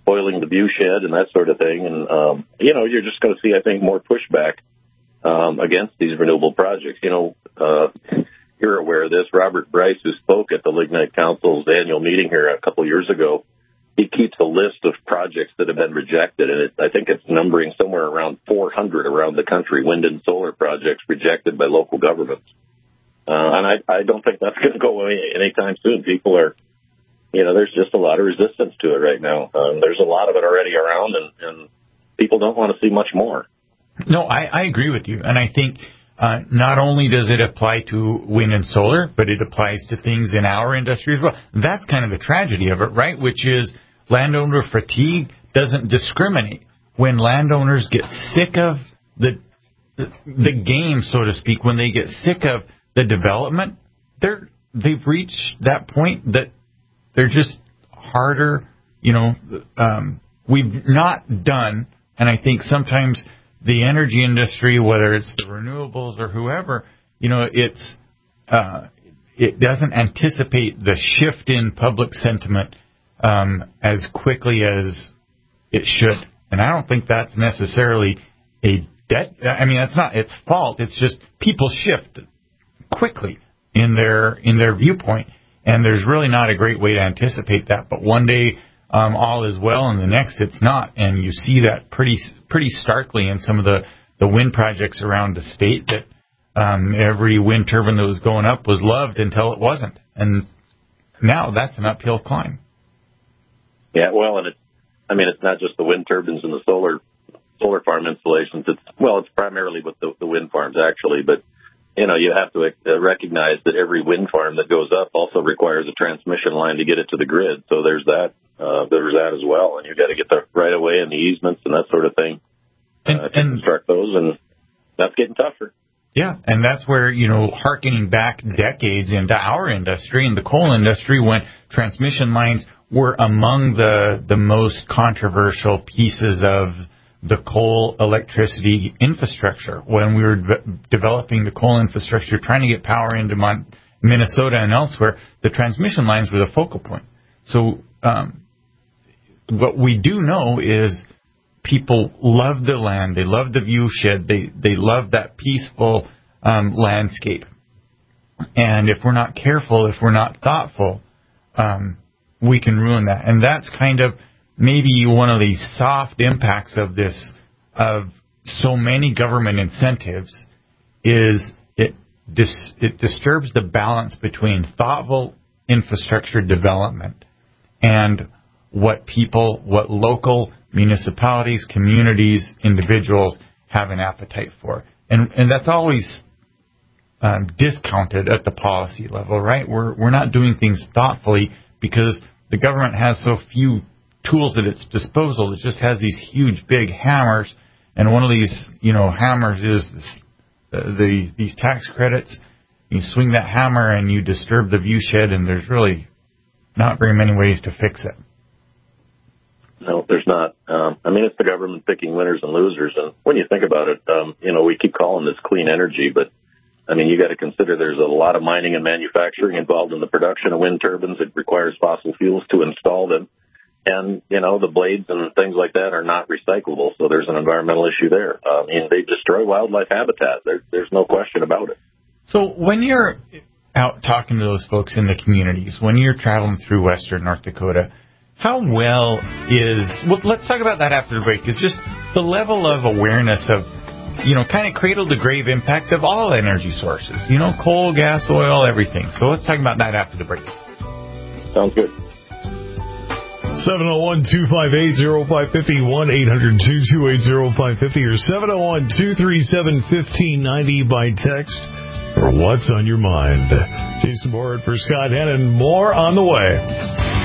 R: spoiling the view shed and that sort of thing. And, um, you know, you're just going to see, I think, more pushback um, against these renewable projects. You know, uh, you're aware of this. Robert Bryce, who spoke at the Lignite Council's annual meeting here a couple of years ago, he keeps a list of projects that have been rejected, and it, I think it's numbering somewhere around four hundred around the country, wind and solar projects rejected by local governments. Uh, and I, I don't think that's going to go away anytime soon. People are, you know, there's just a lot of resistance to it right now. Um, there's a lot of it already around, and, and people don't want to see much more.
E: No, I, I agree with you. And I think uh, not only does it apply to wind and solar, but it applies to things in our industry as well. That's kind of the tragedy of it, right? Which is landowner fatigue doesn't discriminate. When landowners get sick of the the game, so to speak, when they get sick of the development, they're they've reached that point that they're just harder. You know, um, we've not done, and I think sometimes the energy industry, whether it's the renewables or whoever, you know, it's uh, it doesn't anticipate the shift in public sentiment um, as quickly as it should. And I don't think that's necessarily a debt. I mean, that's not its fault. It's just people shift quickly in their in their viewpoint, and there's really not a great way to anticipate that. But one day um, all is well, and the next it's not, and you see that pretty pretty starkly in some of the, the wind projects around the state. That um, every wind turbine that was going up was loved until it wasn't, and now that's an uphill climb.
R: Yeah, well, and it's I mean, it's not just the wind turbines and the solar solar farm installations. It's well, it's primarily with the, the wind farms actually, but you know, you have to uh, recognize that every wind farm that goes up also requires a transmission line to get it to the grid. So there's that, uh, there's that as well, and you got to get the right of way and the easements and that sort of thing uh,
E: and,
R: to
E: and,
R: construct those, and that's getting tougher.
E: Yeah, and that's where, you know, hearkening back decades into our industry and the coal industry, when transmission lines were among the the most controversial pieces of the coal electricity infrastructure. When we were de- developing the coal infrastructure, trying to get power into Mon- Minnesota and elsewhere, the transmission lines were the focal point. So um, what we do know is people love the land, they love the view shed, they, they love that peaceful um, landscape. And if we're not careful, if we're not thoughtful, um, we can ruin that. And that's kind of maybe one of the soft impacts of this, of so many government incentives, is it dis, it disturbs the balance between thoughtful infrastructure development and what people, what local municipalities, communities, individuals have an appetite for. And and that's always um, discounted at the policy level, right? We're we're not doing things thoughtfully because the government has so few tools at its disposal. It just has these huge, big hammers, and one of these, you know, hammers is this, uh, the these tax credits. You swing that hammer and you disturb the view shed, and there's really not very many ways to fix it.
R: No, there's not. Um, I mean, it's the government picking winners and losers, and when you think about it, um, you know, we keep calling this clean energy, but I mean, you got to consider there's a lot of mining and manufacturing involved in the production of wind turbines. It requires fossil fuels to install them. And, you know, the blades and things like that are not recyclable, so there's an environmental issue there. I mean, they destroy wildlife habitat. There, there's no question about it.
E: So when you're out talking to those folks in the communities, when you're traveling through western North Dakota, how well is, well, let's talk about that after the break, is just the level of awareness of, you know, kind of cradle to grave impact of all energy sources, you know, coal, gas, oil, everything. So let's talk about that after the break.
R: Sounds good.
C: seven oh one, two five eight, oh five five oh, one eight hundred, two two eight, oh five five oh, or seven oh one, two three seven, one five nine oh by text, or what's on your mind. Jason Board for Scott Hennon. More on the way.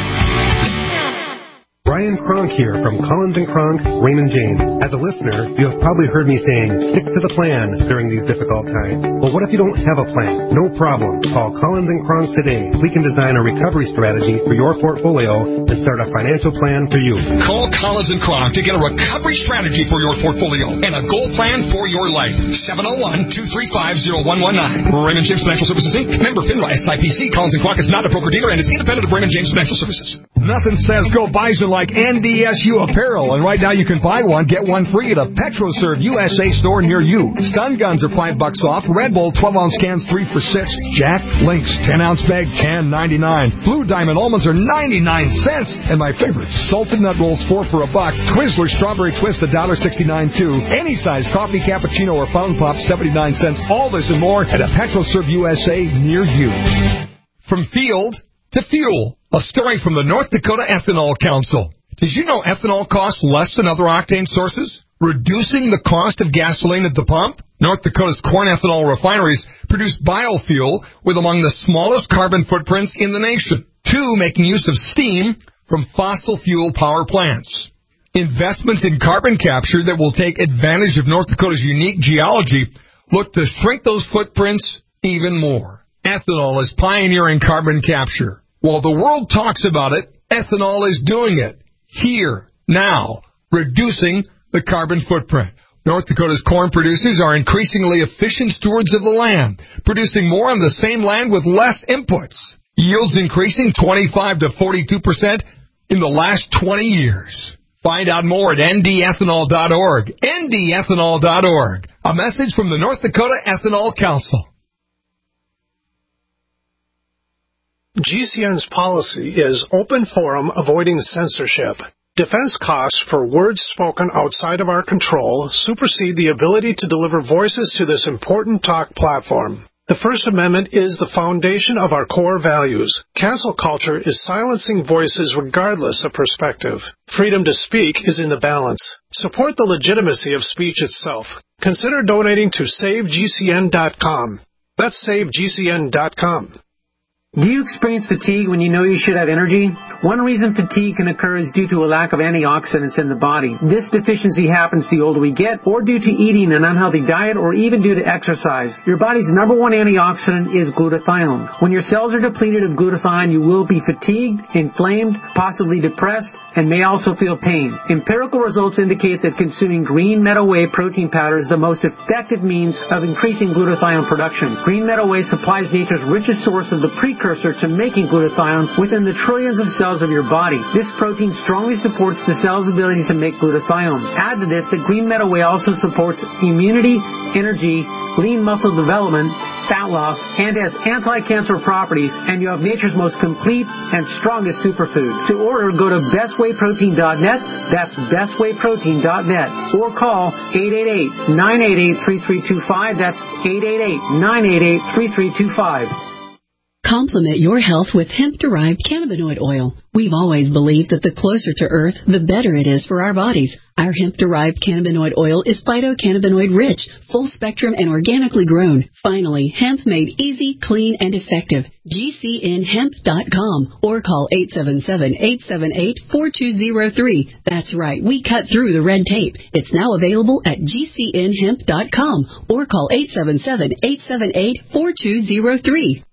S: Brian Kronk here from Collins and Kronk, Raymond James. As a listener, you have probably heard me saying, stick to the plan during these difficult times. Well, what if you don't have a plan? No problem. Call Collins and Kronk today. We can design a recovery strategy for your portfolio and start a financial plan for you.
T: Call Collins and Kronk to get a recovery strategy for your portfolio and a goal plan for your life. seven oh one, two three five, oh one one nine. Raymond James Financial Services, Incorporated. Member FINRA, S I P C. Collins and Kronk is not a broker-dealer and is independent of Raymond James Financial Services.
U: Nothing says go bison like N D S U apparel, and right now you can buy one, get one free at a PetroServe U S A store near you. Stun guns are five bucks off. Red Bull twelve ounce cans three for six. Jack Links ten ounce bag ten ninety-nine. Blue Diamond almonds are ninety-nine cents, and my favorite salted nut rolls four for a buck. Twizzler strawberry twist a dollar sixty-nine too. Any size coffee cappuccino or fountain pop seventy-nine cents. All this and more at a PetroServe U S A near you. From field to fuel. A story from the North Dakota Ethanol Council. Did you know ethanol costs less than other octane sources? Reducing the cost of gasoline at the pump? North Dakota's corn ethanol refineries produce biofuel with among the smallest carbon footprints in the nation. Two, making use of steam from fossil fuel power plants. Investments in carbon capture that will take advantage of North Dakota's unique geology look to shrink those footprints even more. Ethanol is pioneering carbon capture. While the world talks about it, ethanol is doing it. Here, now, reducing the carbon footprint. North Dakota's corn producers are increasingly efficient stewards of the land, producing more on the same land with less inputs. Yields increasing twenty-five to forty-two percent in the last twenty years. Find out more at N D ethanol dot org. N D ethanol dot org. A message from the North Dakota Ethanol Council.
K: G C N's policy is open forum, avoiding censorship. Defense costs for words spoken outside of our control supersede the ability to deliver voices to this important talk platform. The First Amendment is the foundation of our core values. Cancel culture is silencing voices regardless of perspective. Freedom to speak is in the balance. Support the legitimacy of speech itself. Consider donating to save G C N dot com. That's save G C N dot com.
V: Do you experience fatigue when you know you should have energy? One reason fatigue can occur is due to a lack of antioxidants in the body. This deficiency happens the older we get, or due to eating an unhealthy diet, or even due to exercise. Your body's number one antioxidant is glutathione. When your cells are depleted of glutathione, you will be fatigued, inflamed, possibly depressed, and may also feel pain. Empirical results indicate that consuming green meadow whey protein powder is the most effective means of increasing glutathione production. Green meadow whey supplies nature's richest source of the precursor to making glutathione within the trillions of cells of your body. This protein strongly supports the cell's ability to make glutathione. Add to this that green meadow whey also supports immunity, energy, lean muscle development, fat loss, and has anti-cancer properties, and you have nature's most complete and strongest superfood. To order, go to best whey protein dot net, that's best whey protein dot net, or call eight eight eight, nine eight eight, three three two five, that's eight eight eight, nine eight eight, three three two five.
W: Complement your health with hemp-derived cannabinoid oil. We've always believed that the closer to Earth, the better it is for our bodies. Our hemp-derived cannabinoid oil is phytocannabinoid-rich, full-spectrum, and organically grown. Finally, hemp made easy, clean, and effective. G C N hemp dot com or call eight seven seven, eight seven eight, four two zero three. That's right, we cut through the red tape. It's now available at G C N hemp dot com or call eight seven seven, eight seven eight, four two zero three.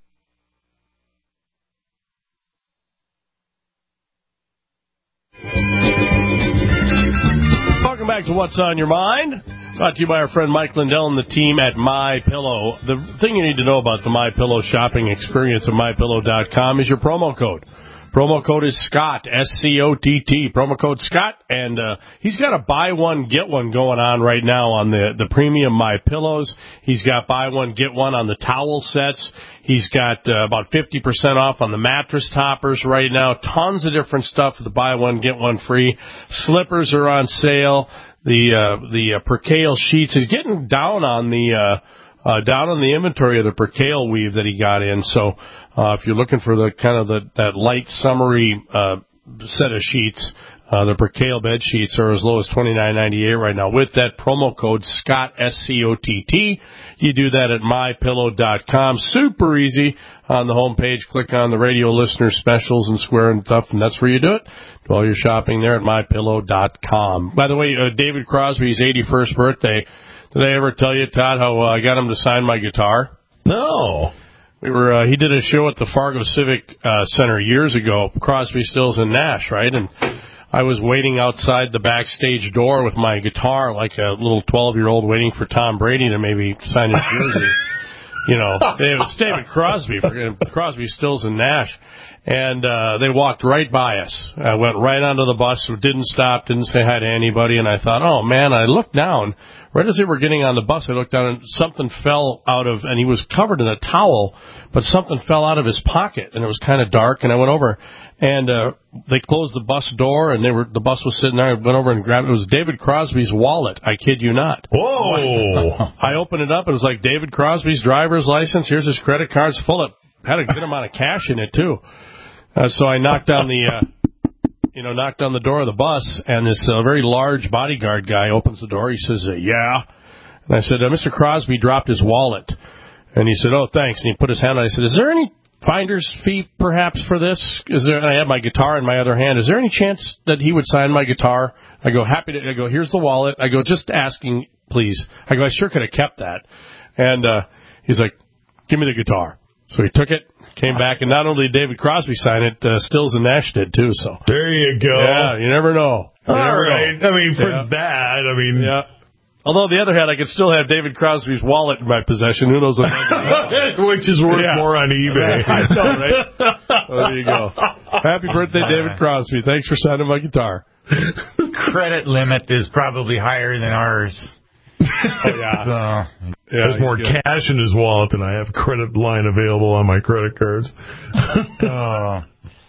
D: Welcome back to What's on Your Mind. Brought to you by our friend Mike Lindell and the team at MyPillow. The thing you need to know about the MyPillow shopping experience at my pillow dot com is your promo code. Promo code is Scott, S C O T T, promo code Scott, and uh, he's got a buy one, get one going on right now on the, the premium MyPillows. He's got buy one, get one on the towel sets. He's got uh, about fifty percent off on the mattress toppers right now. Tons of different stuff for the buy one, get one free. Slippers are on sale. The uh, the uh, percale sheets is getting down on the uh, uh, down on the inventory of the percale weave that he got in. So uh, if you're looking for the kind of the that light summery uh, set of sheets, uh, the percale bed sheets are as low as twenty-nine ninety-eight right now. With that promo code Scott, S C O T T, you do that at my pillow dot com. Super easy. On the home page, click on the radio listener specials and square and stuff, and that's where you do it. Do all your shopping there at my pillow dot com. By the way, uh, David Crosby's eighty-first birthday. Did I ever tell you, Todd, how uh, I got him to sign my guitar?
C: No.
D: We were. Uh, he did a show at the Fargo Civic uh, Center years ago. Crosby Stills in Nash, right? And I was waiting outside the backstage door with my guitar like a little twelve-year-old waiting for Tom Brady to maybe sign his jersey. you know, it's David Crosby, Crosby, Stills, and Nash. And uh, they walked right by us. I went right onto the bus, didn't stop, didn't say hi to anybody. And I thought, oh, man, I looked down. Right as they were getting on the bus, I looked down and something fell out of, and he was covered in a towel, but something fell out of his pocket, and it was kind of dark. And I went over, and uh, they closed the bus door, and they were the bus was sitting there. I went over and grabbed it. It was David Crosby's wallet. I kid you not.
C: Whoa!
D: I opened it up, and it was like David Crosby's driver's license. Here's his credit cards full of, had a good amount of cash in it, too. Uh, so I knocked on the, uh, you know, knocked on the door of the bus, and this uh, very large bodyguard guy opens the door. He says, uh, yeah. And I said, uh, Mister Crosby dropped his wallet. And he said, oh, thanks. And he put his hand on it. I said, is there any finder's fee perhaps for this? Is there? And I had my guitar in my other hand. Is there any chance that he would sign my guitar? I go, happy to. I go, here's the wallet. I go, just asking, please. I go, I sure could have kept that. And uh, he's like, give me the guitar. So he took it. Came back, and not only did David Crosby sign it, uh, Stills and Nash did, too. So
C: there you go.
D: Yeah, you never know. You
C: All
D: never
C: right.
D: know.
C: I mean, for
D: yeah.
C: that, I mean...
D: Yeah. Although, on the other hand, I could still have David Crosby's wallet in my possession. Who knows what
C: Which is worth
D: yeah.
C: more on eBay.
D: I know, right? Well, there you go. Happy birthday, David Crosby. Thanks for signing my guitar.
E: Credit limit is probably higher than ours.
D: Oh, yeah.
E: So,
C: yeah, There's more
D: good.
C: cash in his wallet than I have credit line available on my credit cards.
E: oh.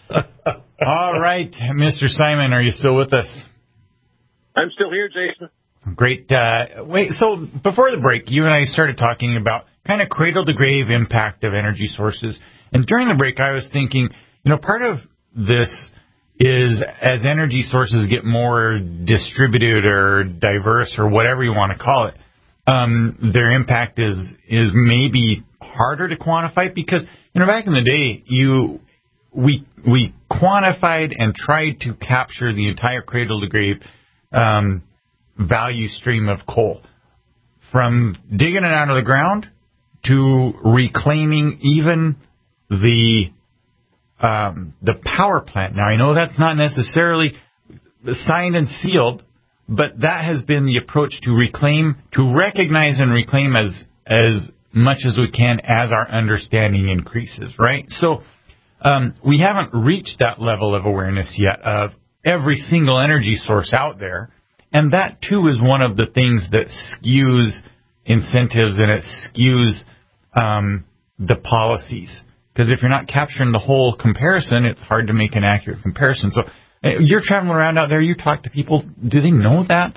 E: All right, Mister Simon, are you still with us?
R: I'm still here, Jason.
E: Great. Uh, wait, so before the break, you and I started talking about kind of cradle-to-grave impact of energy sources. And during the break, I was thinking, you know, part of this is as energy sources get more distributed or diverse or whatever you want to call it, um, their impact is is maybe harder to quantify because, you know, back in the day, you we we quantified and tried to capture the entire cradle-to-grave um, value stream of coal, from digging it out of the ground to reclaiming even the Um, the power plant. Now, I know that's not necessarily signed and sealed, but that has been the approach to reclaim, to recognize and reclaim as as much as we can as our understanding increases, right? So um, we haven't reached that level of awareness yet of every single energy source out there, and that, too, is one of the things that skews incentives and it skews um, the policies. Because if you're not capturing the whole comparison, it's hard to make an accurate comparison. So uh, you're traveling around out there, you talk to people. Do they know that?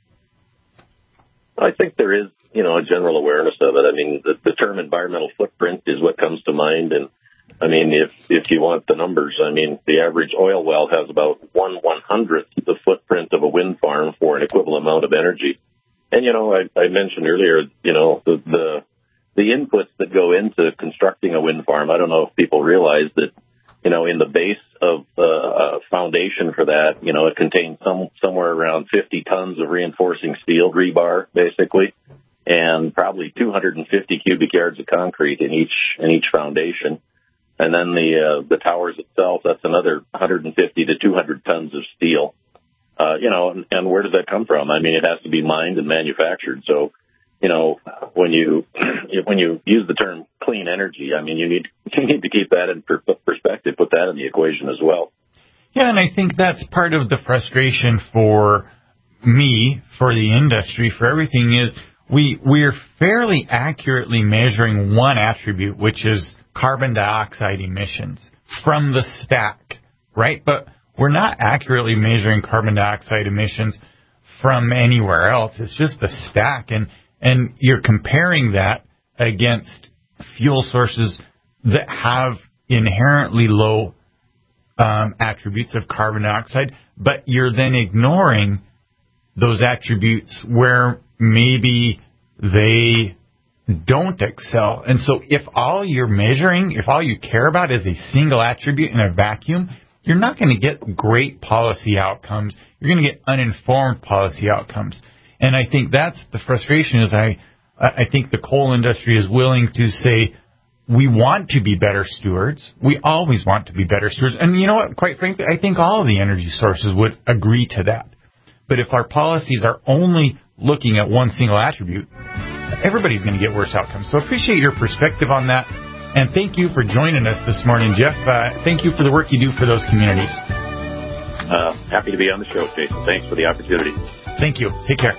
R: I think there is, you know, a general awareness of it. I mean, the, the term environmental footprint is what comes to mind. And, I mean, if if you want the numbers, I mean, the average oil well has about one one-hundredth the footprint of a wind farm for an equivalent amount of energy. And, you know, I, I mentioned earlier, you know, the, the the inputs that go into constructing a wind farm. I don't know if people realize that, you know, in the base of the uh, foundation for that, you know, it contains some somewhere around fifty tons of reinforcing steel rebar, basically, and probably two hundred fifty cubic yards of concrete in each in each foundation. And then the uh, the towers itself, that's another one hundred fifty to two hundred tons of steel. Uh, you know, and, and where does that come from? I mean, it has to be mined and manufactured. So, you know, when you when you use the term clean energy, I mean, you need you need to keep that in per- perspective, put that in the equation as well.
E: Yeah, and I think that's part of the frustration for me, for the industry, for everything is we we're fairly accurately measuring one attribute, which is carbon dioxide emissions from the stack, right? But we're not accurately measuring carbon dioxide emissions from anywhere else. It's just the stack, and And you're comparing that against fuel sources that have inherently low um, attributes of carbon dioxide, but you're then ignoring those attributes where maybe they don't excel. And so if all you're measuring, if all you care about is a single attribute in a vacuum, you're not going to get great policy outcomes. You're going to get uninformed policy outcomes. And I think that's the frustration is I I think the coal industry is willing to say, we want to be better stewards. We always want to be better stewards. And you know what? Quite frankly, I think all of the energy sources would agree to that. But if our policies are only looking at one single attribute, everybody's going to get worse outcomes. So appreciate your perspective on that. And thank you for joining us this morning, Jeff. Uh, thank you for the work you do for those communities.
R: Uh, happy to be on the show, Jason. Thanks for the opportunity.
E: Thank you. Take care.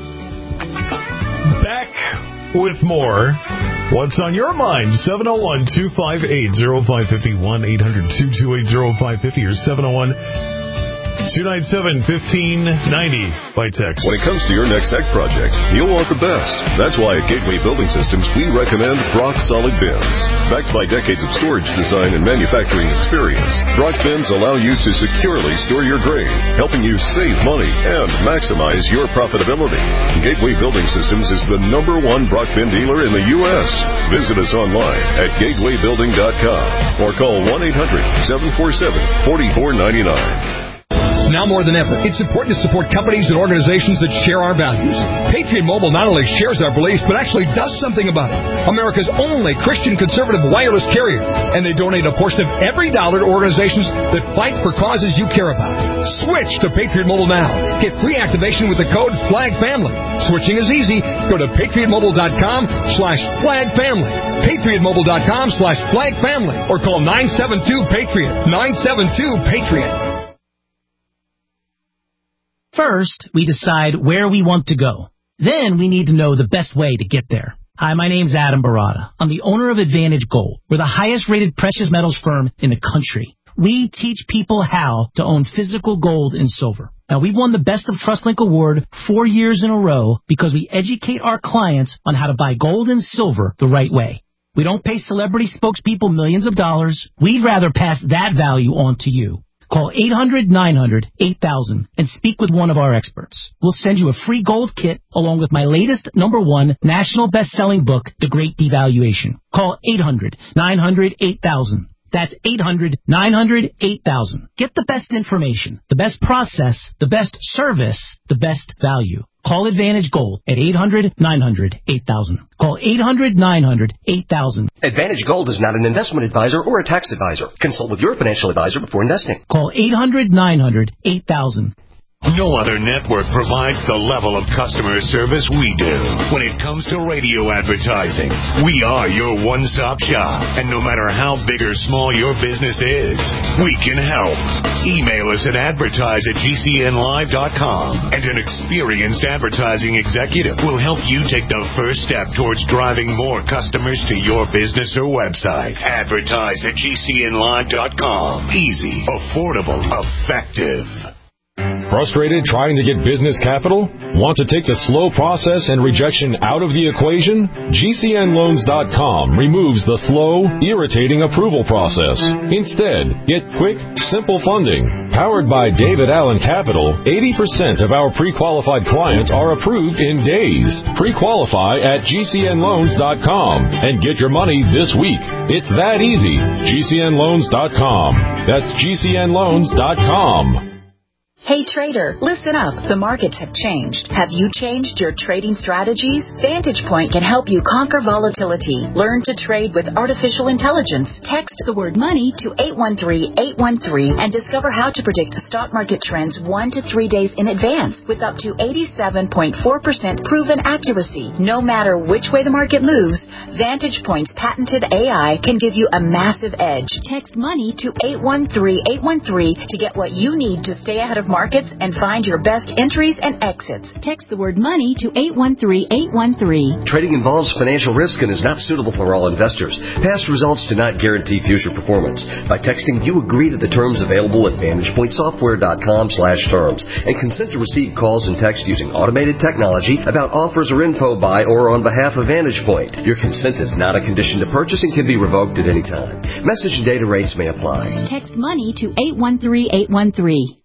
C: Back with more. What's on your mind? seven oh one, two five eight, oh five five oh, one eight hundred, two two eight, oh five five oh, or seven oh one, two nine seven, one five nine oh by text.
M: When it comes to your next ag project, you'll want the best. That's why at Gateway Building Systems, we recommend Brock Solid Bins. Backed by decades of storage design and manufacturing experience, Brock Bins allow you to securely store your grain, helping you save money and maximize your profitability. Gateway Building Systems is the number one Brock Bin dealer in the U S Visit us online at gateway building dot com or call one eight hundred, seven four seven, four four nine nine.
U: Now more than ever, it's important to support companies and organizations that share our values. Patriot Mobile not only shares our beliefs, but actually does something about it. America's only Christian conservative wireless carrier. And they donate a portion of every dollar to organizations that fight for causes you care about. Switch to Patriot Mobile now. Get free activation with the code FLAGFAMILY. Switching is easy. Go to patriot mobile dot com slash flag family. patriot mobile dot com slash flag family. Or call nine seven two PATRIOT. nine seven two PATRIOT.
A: First, we decide where we want to go. Then we need to know the best way to get there. Hi, my name's Adam Barada. I'm the owner of Advantage Gold. We're the highest rated precious metals firm in the country. We teach people how to own physical gold and silver. Now, we've won the Best of TrustLink Award four years in a row because we educate our clients on how to buy gold and silver the right way. We don't pay celebrity spokespeople millions of dollars. We'd rather pass that value on to you. Call eight hundred, nine hundred, eight thousand and speak with one of our experts. We'll send you a free gold kit along with my latest number one national best-selling book, The Great Devaluation. Call eight hundred, nine hundred, eight thousand. That's eight hundred, nine hundred, eight thousand. Get the best information, the best process, the best service, the best value. Call Advantage Gold at eight hundred, nine hundred, eight thousand. Call eight hundred, nine hundred, eight thousand.
B: Advantage Gold is not an investment advisor or a tax advisor. Consult with your financial advisor before investing.
A: Call eight hundred, nine hundred, eight thousand.
F: No other network provides the level of customer service we do. When it comes to radio advertising, we are your one-stop shop. And no matter how big or small your business is, we can help. Email us at advertise at g c n live dot com, and an experienced advertising executive will help you take the first step towards driving more customers to your business or website. Advertise at g c n live dot com. Easy, affordable, effective.
X: Frustrated trying to get business capital? Want to take the slow process and rejection out of the equation? G C N loans dot com removes the slow, irritating approval process. Instead, get quick, simple funding. Powered by David Allen Capital, eighty percent of our pre-qualified clients are approved in days. Pre-qualify at G C N loans dot com and get your money this week. It's that easy. G C N loans dot com. That's G C N loans dot com.
Y: Hey trader, listen up. The markets have changed. Have you changed your trading strategies? Vantage Point can help you conquer volatility. Learn to trade with artificial intelligence. Text the word money to eight one three, eight one three and discover how to predict stock market trends one to three days in advance with up to eighty-seven point four percent proven accuracy. No matter which way the market moves, Vantage Point's patented A I can give you a massive edge. Text money to eight one three, eight one three to get what you need to stay ahead of markets and find your best entries and exits. Text the word money to eight one three, eight one three.
B: Trading involves financial risk and is not suitable for all investors. Past results do not guarantee future performance. By texting, you agree to the terms available at vantage point software dot com slash terms and consent to receive calls and text using automated technology about offers or info by or on behalf of Vantage Point. Your consent is not a condition to purchase and can be revoked at any time. Message and data rates may apply.
Y: Text money to eight one three, eight one three.